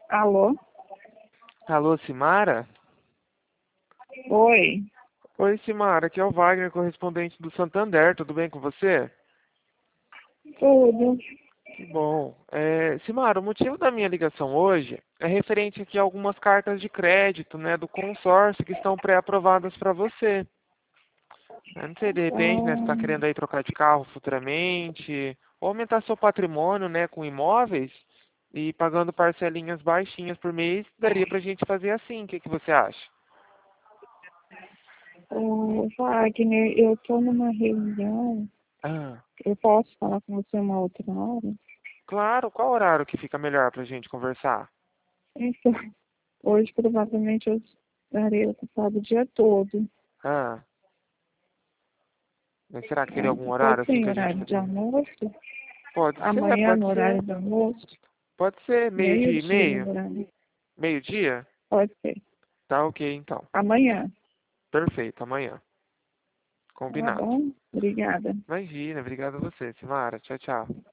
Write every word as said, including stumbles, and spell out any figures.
Alô? Alô, Simara? Oi, Oi, Simara, aqui é o Wagner, correspondente do Santander, tudo bem com você? tudo. Que bom. É, Simara, o motivo da minha ligação hoje é referente aqui a algumas cartas de crédito, né, do consórcio que estão pré-aprovadas para você. Eu não sei, de repente, né, você está Ah, querendo aí trocar de carro futuramente, ou aumentar seu patrimônio, né, com imóveis e pagando parcelinhas baixinhas por mês, daria pra gente fazer assim, o que que você acha? ô, Wagner, eu estou numa reunião. Ah. Eu posso falar com você uma outra hora? Claro, qual horário que fica melhor pra gente conversar? Então, hoje provavelmente eu estarei ocupado o dia todo. Ah, mas será que teria É, algum pode horário ser assim em que a gente horário de poderia? almoço? Pode ser, Amanhã pode no ser. horário do almoço? Pode ser meio-dia e Meio-dia meio? no horário. Meio-dia? Pode ser. Tá ok, então. Amanhã. Perfeito, amanhã. Tá Combinado. bom? Obrigada. Imagina, obrigado a você, Simara. Tchau, tchau.